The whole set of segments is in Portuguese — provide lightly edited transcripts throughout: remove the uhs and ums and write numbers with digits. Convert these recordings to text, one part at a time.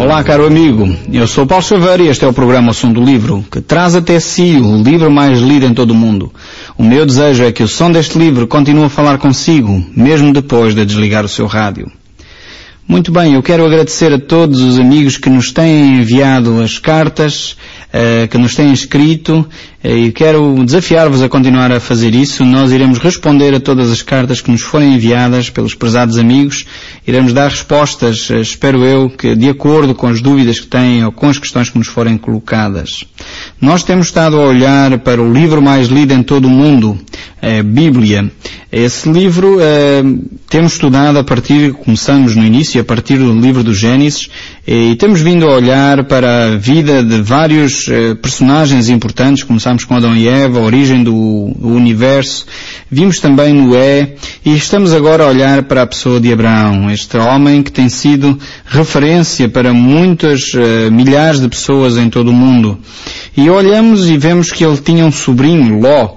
Olá, caro amigo. Eu sou Paulo Chaveiro e este é o programa O Som do Livro, que traz até si o livro mais lido em todo o mundo. O meu desejo é que o som deste livro continue a falar consigo, mesmo depois de desligar o seu rádio. Muito bem, eu quero agradecer a todos os amigos que nos têm enviado as cartas, que nos têm escrito, e quero desafiar-vos a continuar a fazer isso. Nós iremos responder a todas as cartas que nos forem enviadas pelos prezados amigos. Iremos dar respostas, espero eu, que de acordo com as dúvidas que têm ou com as questões que nos forem colocadas. Nós temos estado a olhar para o livro mais lido em todo o mundo, a Bíblia. Esse livro temos estudado começamos no início, a partir do livro do Gênesis, e temos vindo a olhar para a vida de vários personagens importantes. Começamos com Adão e Eva, a origem do universo, vimos também Noé, e estamos agora a olhar para a pessoa de Abraão, este homem que tem sido referência para muitas milhares de pessoas em todo o mundo. E olhamos e vemos que ele tinha um sobrinho, Ló,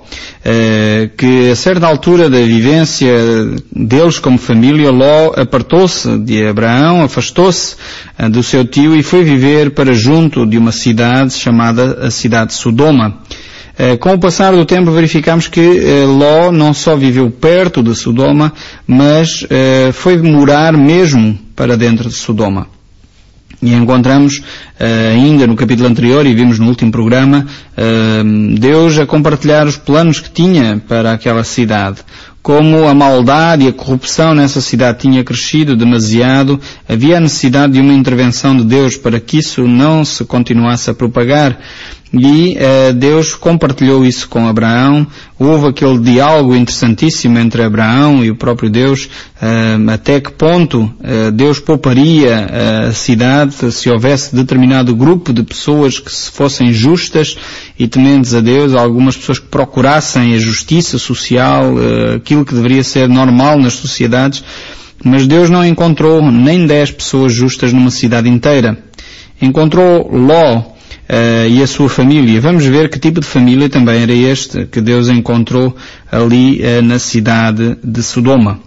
que a certa altura da vivência deles como família, Ló apartou-se de Abraão, afastou-se do seu tio e foi viver para junto de uma cidade chamada a cidade de Sodoma. Com o passar do tempo verificamos que Ló não só viveu perto de Sodoma, mas foi morar mesmo para dentro de Sodoma. E encontramos ainda no capítulo anterior, e vimos no último programa, Deus a compartilhar os planos que tinha para aquela cidade. Como a maldade e a corrupção nessa cidade tinha crescido demasiado, havia a necessidade de uma intervenção de Deus para que isso não se continuasse a propagar. E Deus compartilhou isso com Abraão. Houve aquele diálogo interessantíssimo entre Abraão e o próprio Deus, até que ponto Deus pouparia a cidade se houvesse determinado grupo de pessoas que se fossem justas e tementes a Deus, algumas pessoas que procurassem a justiça social, aquilo que deveria ser normal nas sociedades. Mas Deus não encontrou nem 10 pessoas justas numa cidade inteira. Encontrou Ló e a sua família. Vamos ver que tipo de família também era este que Deus encontrou ali na cidade de Sodoma.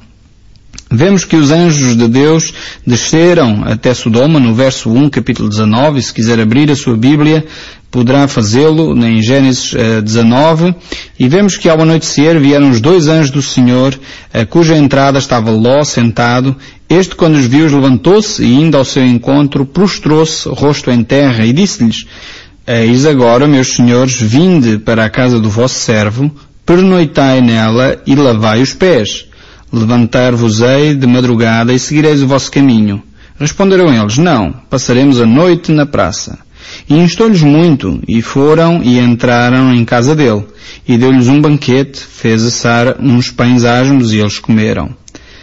Vemos que os anjos de Deus desceram até Sodoma, no verso 1, capítulo 19, se quiser abrir a sua Bíblia, poderá fazê-lo em Gênesis 19, e vemos que ao anoitecer vieram os 2 anjos do Senhor, cuja entrada estava Ló sentado. Este, quando os viu, levantou-se e, indo ao seu encontro, prostrou-se, rosto em terra, e disse-lhes: Eis agora, meus senhores, vinde para a casa do vosso servo, pernoitai nela e lavai os pés. Levantar-vos-ei de madrugada e seguireis o vosso caminho. Responderam eles: Não, passaremos a noite na praça. E instou-lhes muito, e foram e entraram em casa dele. E deu-lhes um banquete, fez assar uns pães asmos, e eles comeram.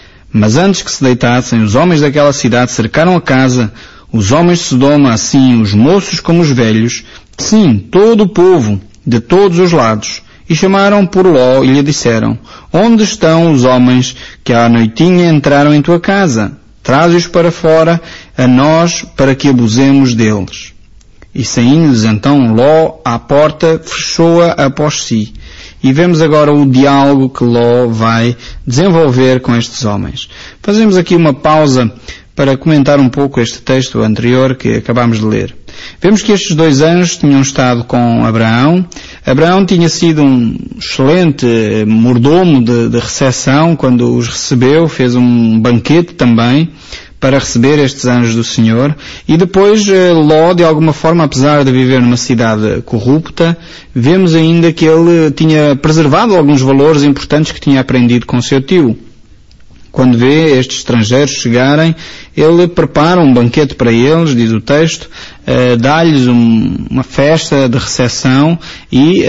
Mas antes que se deitassem, os homens daquela cidade cercaram a casa, os homens de Sodoma, assim os moços como os velhos, sim, todo o povo, de todos os lados, e chamaram por Ló e lhe disseram: Onde estão os homens que à noitinha entraram em tua casa? Traze-os para fora, a nós, para que abusemos deles. E saindo-lhes então Ló à porta, fechou-a após si. E vemos agora o diálogo que Ló vai desenvolver com estes homens. Fazemos aqui uma pausa para comentar um pouco este texto anterior que acabamos de ler. Vemos que estes 2 anjos tinham estado com Abraão. Abraão tinha sido um excelente mordomo de recepção quando os recebeu, fez um banquete também para receber estes anjos do Senhor. E depois Ló, de alguma forma, apesar de viver numa cidade corrupta, vemos ainda que ele tinha preservado alguns valores importantes que tinha aprendido com seu tio. Quando vê estes estrangeiros chegarem, ele prepara um banquete para eles, diz o texto, dá-lhes uma festa de recepção e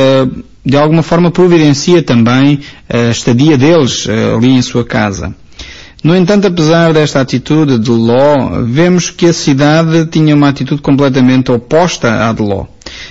de alguma forma providencia também a estadia deles ali em sua casa. No entanto, apesar desta atitude de Ló, vemos que a cidade tinha uma atitude completamente oposta à de Ló.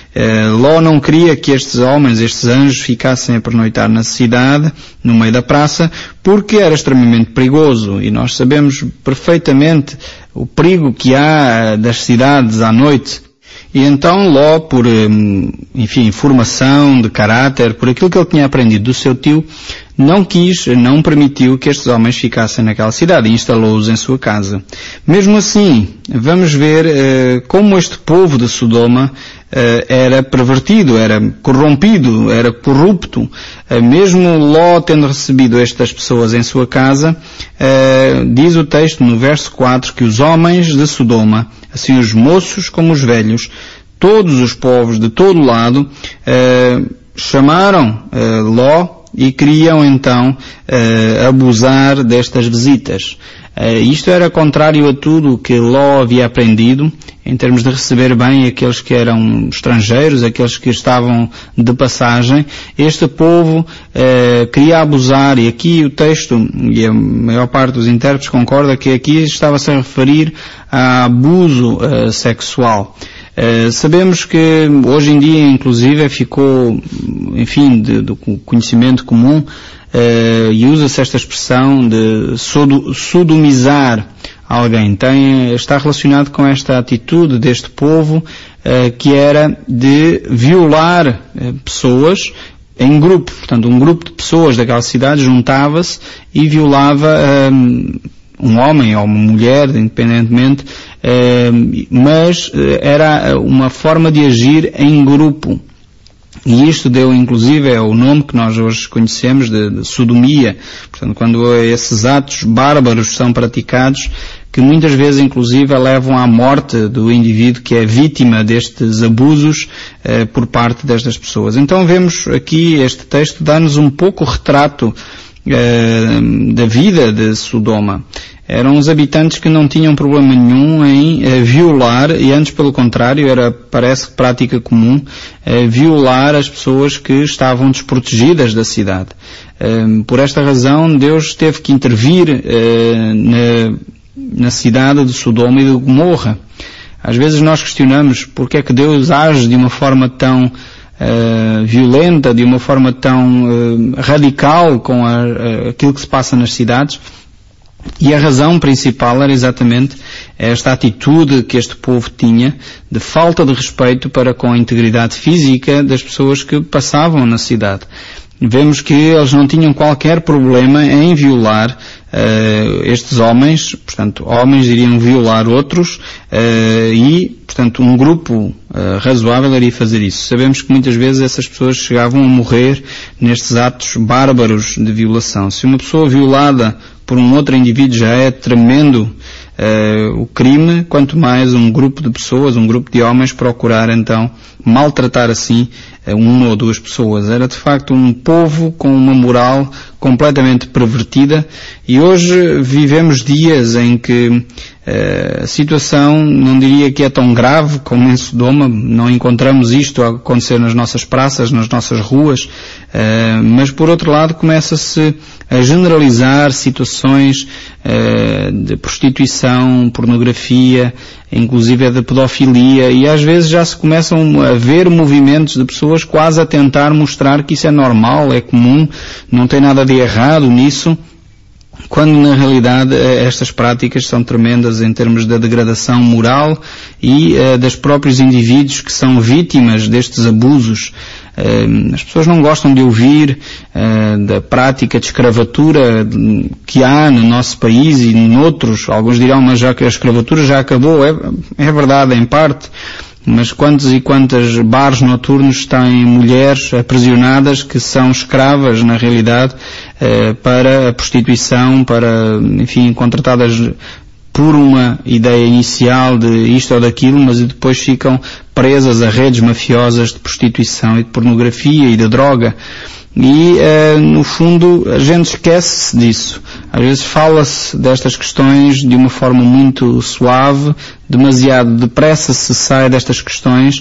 Ló não queria que estes homens, estes anjos, ficassem a pernoitar na cidade, no meio da praça, porque era extremamente perigoso. E nós sabemos perfeitamente o perigo que há das cidades à noite. E então Ló, por, formação de caráter, por aquilo que ele tinha aprendido do seu tio, não permitiu que estes homens ficassem naquela cidade e instalou-os em sua casa. Mesmo assim, vamos ver como este povo de Sodoma era pervertido, era corrompido, era corrupto. Mesmo Ló tendo recebido estas pessoas em sua casa, diz o texto no verso 4 que os homens de Sodoma, assim os moços como os velhos, todos os povos de todo lado, chamaram Ló e queriam então abusar destas visitas. Isto era contrário a tudo o que Ló havia aprendido, em termos de receber bem aqueles que eram estrangeiros, aqueles que estavam de passagem. Este povo queria abusar, e aqui o texto, e a maior parte dos intérpretes concorda que aqui estava-se a referir a abuso sexual. Sabemos que hoje em dia, inclusive, ficou, enfim, do conhecimento comum, e usa-se esta expressão de sodomizar alguém. Está relacionado com esta atitude deste povo, que era de violar pessoas em grupo. Portanto, um grupo de pessoas daquela cidade juntava-se e violava um homem ou uma mulher, independentemente, mas era uma forma de agir em grupo. E isto deu, inclusive, é o nome que nós hoje conhecemos de sodomia. Portanto, quando esses atos bárbaros são praticados, que muitas vezes, inclusive, levam à morte do indivíduo que é vítima destes abusos por parte destas pessoas. Então vemos aqui, este texto dá-nos um pouco o retrato da vida de Sodoma. Eram os habitantes que não tinham problema nenhum em violar, e antes pelo contrário, parece prática comum, violar as pessoas que estavam desprotegidas da cidade. Por esta razão, Deus teve que intervir na cidade de Sodoma e de Gomorra. Às vezes nós questionamos porque é que Deus age de uma forma tão violenta, de uma forma tão radical com aquilo que se passa nas cidades. E a razão principal era exatamente esta atitude que este povo tinha de falta de respeito para com a integridade física das pessoas que passavam na cidade. Vemos que eles não tinham qualquer problema em violar estes homens, portanto, homens iriam violar outros e, portanto, um grupo razoável iria fazer isso. Sabemos que muitas vezes essas pessoas chegavam a morrer nestes atos bárbaros de violação. Se uma pessoa violada por um outro indivíduo já é tremendo o crime, quanto mais um grupo de pessoas, um grupo de homens procurar então maltratar assim uma ou duas pessoas. Era de facto um povo com uma moral completamente pervertida, e hoje vivemos dias em que a situação, não diria que é tão grave como em Sodoma, não encontramos isto a acontecer nas nossas praças, nas nossas ruas, mas por outro lado começa-se a generalizar situações de prostituição, pornografia, inclusive de pedofilia, e às vezes já se começam a ver movimentos de pessoas quase a tentar mostrar que isso é normal, é comum, não tem nada de errado nisso, quando na realidade estas práticas são tremendas em termos da degradação moral e dos próprios indivíduos que são vítimas destes abusos. As pessoas não gostam de ouvir da prática de escravatura que há no nosso país e noutros. Alguns dirão, mas já que a escravatura já acabou. É verdade, em parte. Mas quantos e quantas bares noturnos têm mulheres aprisionadas que são escravas, na realidade, para a prostituição, para, enfim, contratadas por uma ideia inicial de isto ou daquilo, mas depois ficam presas a redes mafiosas de prostituição e de pornografia e de droga. E, no fundo, a gente esquece disso. Às vezes fala-se destas questões de uma forma muito suave, demasiado depressa se sai destas questões,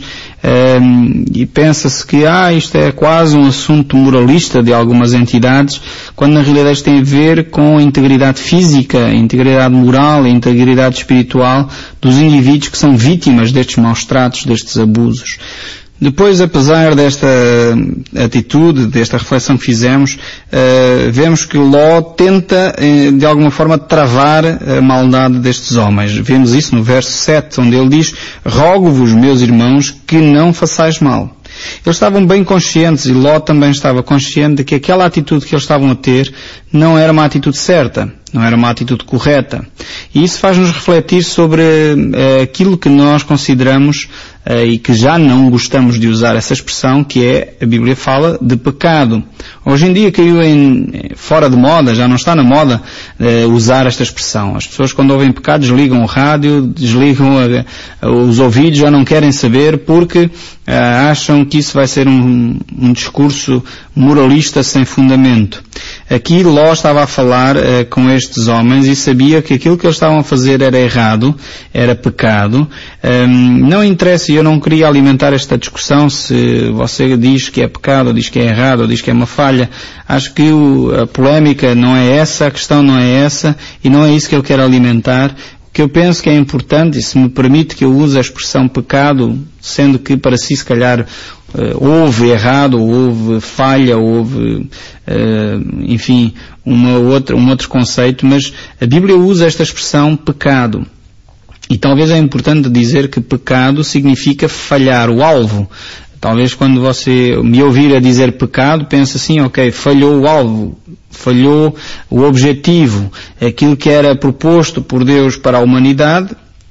e pensa-se que, isto é quase um assunto moralista de algumas entidades, quando na realidade isto tem a ver com a integridade física, a integridade moral, a integridade espiritual dos indivíduos que são vítimas destes maus tratos, destes abusos. Depois, apesar desta atitude, desta reflexão que fizemos, vemos que Ló tenta, de alguma forma, travar a maldade destes homens. Vemos isso no verso 7, onde ele diz: rogo-vos, meus irmãos, que não façais mal. Eles estavam bem conscientes, e Ló também estava consciente de que aquela atitude que eles estavam a ter não era uma atitude certa, não era uma atitude correta. E isso faz-nos refletir sobre aquilo que nós consideramos e que já não gostamos de usar essa expressão, que é, a Bíblia fala de pecado. Hoje em dia caiu fora de moda, já não está na moda usar esta expressão. As pessoas quando ouvem pecado desligam o rádio, desligam os ouvidos, já não querem saber porque acham que isso vai ser um discurso moralista sem fundamento. Aqui Ló estava a falar com estes homens e sabia que aquilo que eles estavam a fazer era errado, era pecado. Não interessa, e eu não queria alimentar esta discussão se você diz que é pecado, ou diz que é errado, ou diz que é uma falha. Acho que a polémica não é essa, a questão não é essa, e não é isso que eu quero alimentar. O que eu penso que é importante, e se me permite que eu use a expressão pecado, sendo que para si se calhar houve errado, houve falha, houve, enfim, um outro conceito, mas a Bíblia usa esta expressão pecado. E talvez é importante dizer que pecado significa falhar o alvo. Talvez quando você me ouvir a dizer pecado, pense assim, ok, falhou o alvo, falhou o objetivo, aquilo que era proposto por Deus para a humanidade,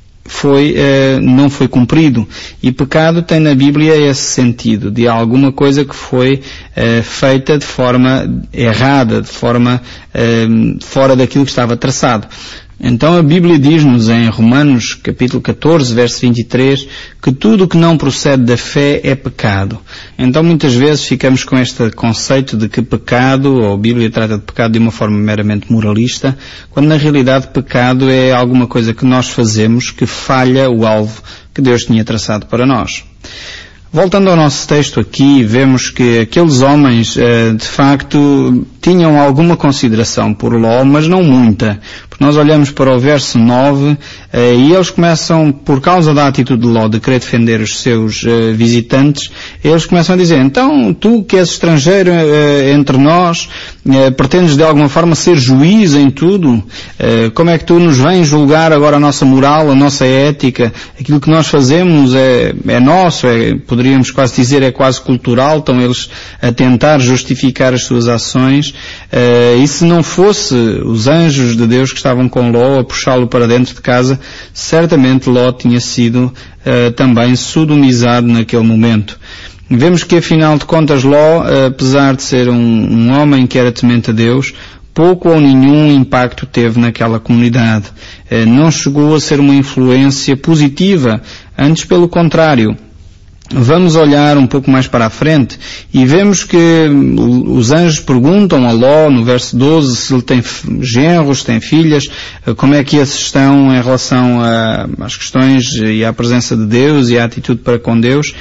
não foi cumprido. E pecado tem na Bíblia esse sentido, de alguma coisa que foi feita de forma errada, de forma fora daquilo que estava traçado. Então a Bíblia diz-nos em Romanos capítulo 14, verso 23, que tudo o que não procede da fé é pecado. Então muitas vezes ficamos com este conceito de que pecado, ou a Bíblia trata de pecado de uma forma meramente moralista, quando na realidade pecado é alguma coisa que nós fazemos que falha o alvo que Deus tinha traçado para nós. Voltando ao nosso texto aqui, vemos que aqueles homens, de facto, tinham alguma consideração por Ló, mas não muita. Porque nós olhamos para o verso 9, e eles começam, por causa da atitude de Ló de querer defender os seus visitantes, eles começam a dizer, então, tu que és estrangeiro entre nós, pretendes de alguma forma ser juiz em tudo? Como é que tu nos vens julgar agora a nossa moral, a nossa ética? Aquilo que nós fazemos é nosso, poderíamos quase dizer é quase cultural, estão eles a tentar justificar as suas ações, e se não fosse os anjos de Deus que estavam com Ló a puxá-lo para dentro de casa, certamente Ló tinha sido também sodomizado naquele momento. Vemos que afinal de contas Ló, apesar de ser um homem que era temente a Deus, pouco ou nenhum impacto teve naquela comunidade. Não chegou a ser uma influência positiva, antes pelo contrário. Vamos olhar um pouco mais para a frente e vemos que os anjos perguntam a Ló, no verso 12, se ele tem genros, tem filhas, como é que esses estão em relação às questões e à presença de Deus e à atitude para com Deus,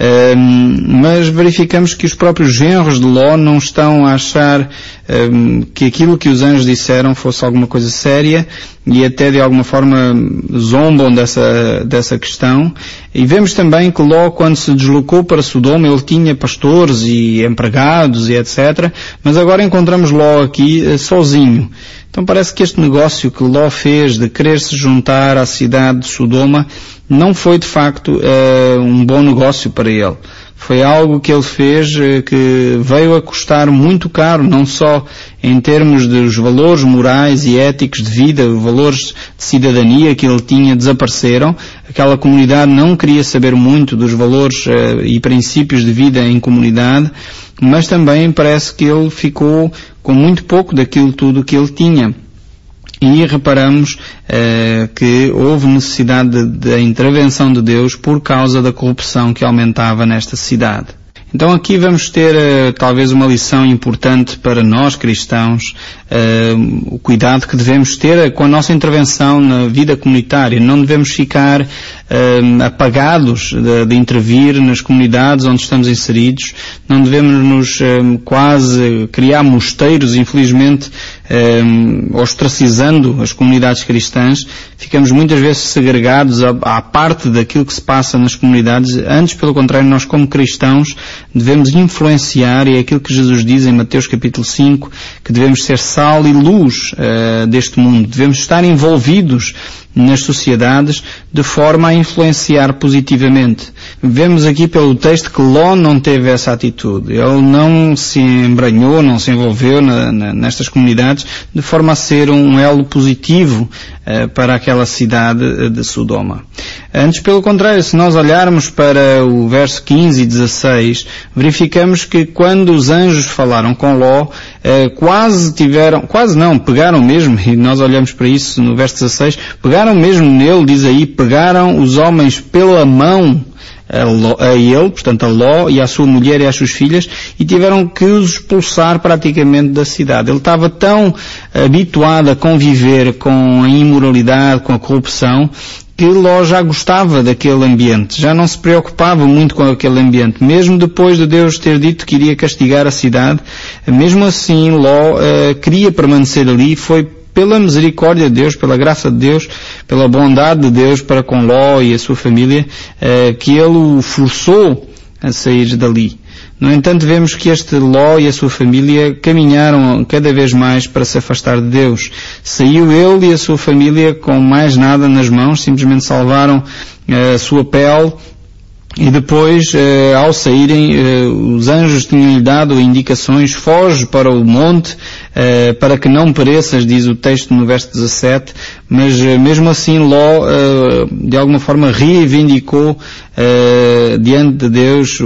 mas verificamos que os próprios genros de Ló não estão a achar que aquilo que os anjos disseram fosse alguma coisa séria e até de alguma forma zombam dessa questão. E vemos também que Ló, quando se deslocou para Sodoma, ele tinha pastores e empregados e etc. Mas agora encontramos Ló aqui sozinho. Então parece que este negócio que Ló fez de querer se juntar à cidade de Sodoma não foi de facto um bom negócio para ele. Foi algo que ele fez que veio a custar muito caro, não só em termos dos valores morais e éticos de vida, os valores de cidadania que ele tinha desapareceram. Aquela comunidade não queria saber muito dos valores e princípios de vida em comunidade, mas também parece que ele ficou com muito pouco daquilo tudo que ele tinha. E reparamos que houve necessidade da intervenção de Deus por causa da corrupção que aumentava nesta cidade. Então aqui vamos ter talvez uma lição importante para nós cristãos, o cuidado que devemos ter com a nossa intervenção na vida comunitária. Não devemos ficar apagados de intervir nas comunidades onde estamos inseridos. Não devemos nos quase criar mosteiros, infelizmente, ostracizando as comunidades cristãs. Ficamos muitas vezes segregados à parte daquilo que se passa nas comunidades. Antes, pelo contrário, nós como cristãos devemos influenciar, e é aquilo que Jesus diz em Mateus capítulo 5, que devemos ser sal e luz deste mundo. Devemos estar envolvidos nas sociedades de forma a influenciar positivamente. Vemos aqui pelo texto que Ló não teve essa atitude. Ele não se embranhou, não se envolveu nestas comunidades de forma a ser um elo positivo para aquela cidade de Sodoma. Antes, pelo contrário, se nós olharmos para o verso 15 e 16, verificamos que quando os anjos falaram com Ló, pegaram mesmo, e nós olhamos para isso no verso 16, pegaram mesmo nele, diz aí, pegaram os homens pela mão a ele, portanto a Ló e à sua mulher e às suas filhas, e tiveram que os expulsar praticamente da cidade. Ele estava tão habituado a conviver com a imoralidade, com a corrupção, que Ló já gostava daquele ambiente, já não se preocupava muito com aquele ambiente. Mesmo depois de Deus ter dito que iria castigar a cidade, mesmo assim Ló queria permanecer ali. Foi pela misericórdia de Deus, pela graça de Deus, pela bondade de Deus para com Ló e a sua família, que ele o forçou a sair dali. No entanto, vemos que este Ló e a sua família caminharam cada vez mais para se afastar de Deus. Saiu ele e a sua família com mais nada nas mãos, simplesmente salvaram a sua pele. E depois, ao saírem, os anjos tinham-lhe dado indicações: foge para o monte, para que não pereças, diz o texto no verso 17, mas mesmo assim Ló, de alguma forma, reivindicou diante de Deus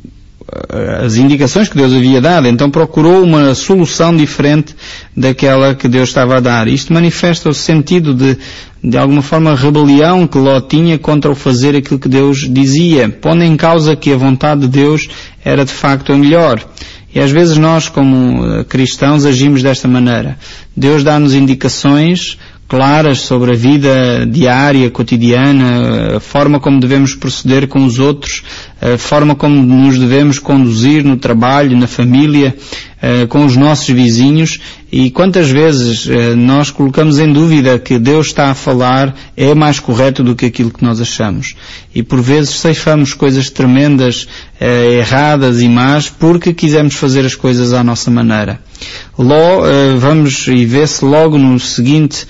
as indicações que Deus havia dado. Então procurou uma solução diferente daquela que Deus estava a dar. Isto manifesta o sentido de alguma forma, rebelião que Ló tinha contra o fazer aquilo que Deus dizia, pondo em causa que a vontade de Deus era de facto a melhor. E às vezes nós, como cristãos, agimos desta maneira. Deus dá-nos indicações claras sobre a vida diária, cotidiana, a forma como devemos proceder com os outros, a forma como nos devemos conduzir no trabalho, na família, com os nossos vizinhos, e quantas vezes nós colocamos em dúvida que Deus está a falar é mais correto do que aquilo que nós achamos. E por vezes ceifamos coisas tremendas, erradas e más, porque quisemos fazer as coisas à nossa maneira. Ló, vamos e vê-se logo no seguinte,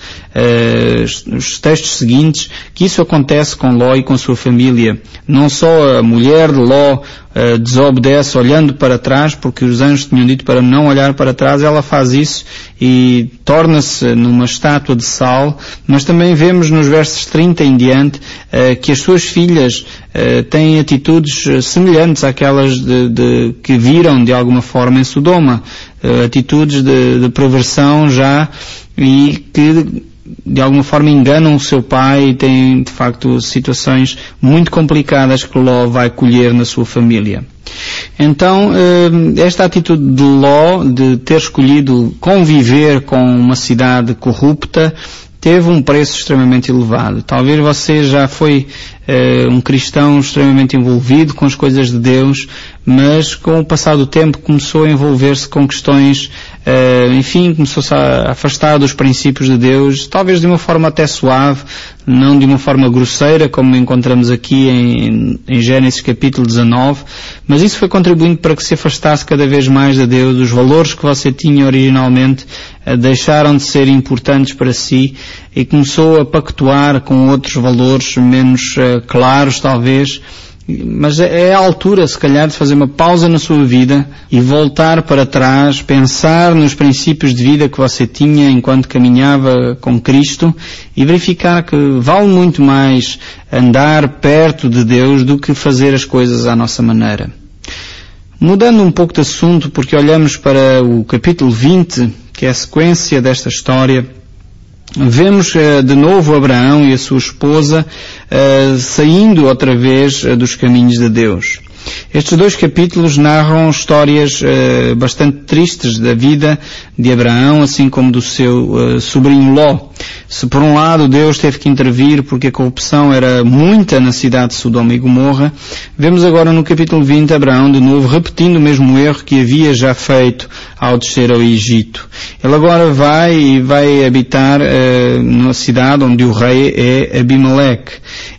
nos textos seguintes, que isso acontece com Ló e com a sua família. Não só a mulher de Ló desobedece olhando para trás, porque os anjos tinham dito para não olhar para trás, ela faz isso e torna-se numa estátua de sal, mas também vemos nos versos 30 em diante que as suas filhas têm atitudes semelhantes àquelas que viram de alguma forma em Sodoma, atitudes de perversão já, e que de alguma forma enganam o seu pai, e têm de facto situações muito complicadas que Ló vai colher na sua família. Então, esta atitude de Ló de ter escolhido conviver com uma cidade corrupta teve um preço extremamente elevado. Talvez você já foi um cristão extremamente envolvido com as coisas de Deus, mas com o passar do tempo começou a envolver-se com questões, começou-se a afastar dos princípios de Deus, talvez de uma forma até suave, não de uma forma grosseira, como encontramos aqui em Gênesis capítulo 19, mas isso foi contribuindo para que se afastasse cada vez mais de Deus. Os valores que você tinha originalmente deixaram de ser importantes para si, e começou a pactuar com outros valores menos claros, talvez. Mas é a altura, se calhar, de fazer uma pausa na sua vida e voltar para trás, pensar nos princípios de vida que você tinha enquanto caminhava com Cristo, e verificar que vale muito mais andar perto de Deus do que fazer as coisas à nossa maneira. Mudando um pouco de assunto, porque olhamos para o capítulo 20, que é a sequência desta história, vemos de novo Abraão e a sua esposa saindo outra vez dos caminhos de Deus. Estes dois capítulos narram histórias bastante tristes da vida de Abraão, assim como do seu sobrinho Ló. Se por um lado Deus teve que intervir porque a corrupção era muita na cidade de Sodoma e Gomorra, vemos agora no capítulo 20 Abraão de novo repetindo o mesmo erro que havia já feito ao descer ao Egito. Ele agora vai habitar numa cidade onde o rei é Abimeleque.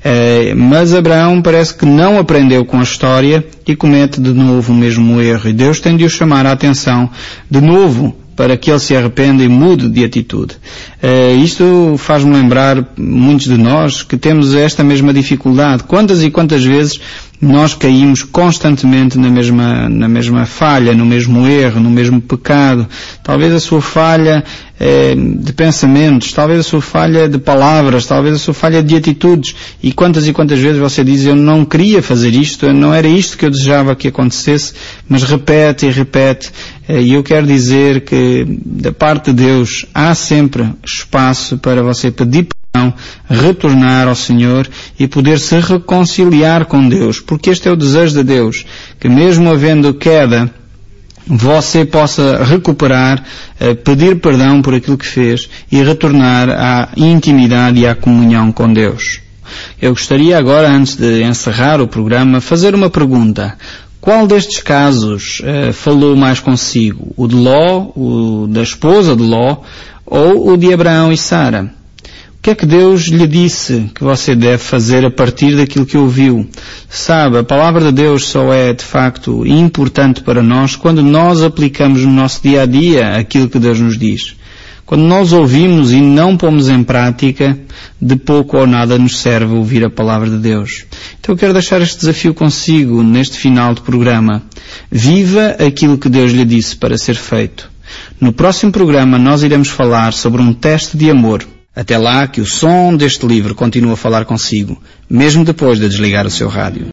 Mas Abraão parece que não aprendeu com a história e comete de novo o mesmo erro. E Deus tem de o chamar a atenção de novo para que ele se arrependa e mude de atitude. Isto faz-me lembrar, muitos de nós, que temos esta mesma dificuldade. Quantas e quantas vezes nós caímos constantemente na mesma falha, no mesmo erro, no mesmo pecado. Talvez a sua falha de pensamentos, talvez a sua falha de palavras, talvez a sua falha de atitudes. E quantas vezes você diz, eu não queria fazer isto, não era isto que eu desejava que acontecesse, mas repete e repete. E eu quero dizer que, da parte de Deus, há sempre espaço para você pedir perdão, retornar ao Senhor e poder se reconciliar com Deus, porque este é o desejo de Deus, que mesmo havendo queda, você possa recuperar, pedir perdão por aquilo que fez e retornar à intimidade e à comunhão com Deus. Eu gostaria agora, antes de encerrar o programa, fazer uma pergunta. Qual destes casos falou mais consigo? O de Ló, o da esposa de Ló, ou o de Abraão e Sara? O que é que Deus lhe disse que você deve fazer a partir daquilo que ouviu? Sabe, a palavra de Deus só é, de facto, importante para nós quando nós aplicamos no nosso dia a dia aquilo que Deus nos diz. Quando nós ouvimos e não pomos em prática, de pouco ou nada nos serve ouvir a palavra de Deus. Então eu quero deixar este desafio consigo neste final de programa. Viva aquilo que Deus lhe disse para ser feito. No próximo programa nós iremos falar sobre um teste de amor. Até lá, que o som deste livro continue a falar consigo, mesmo depois de desligar o seu rádio.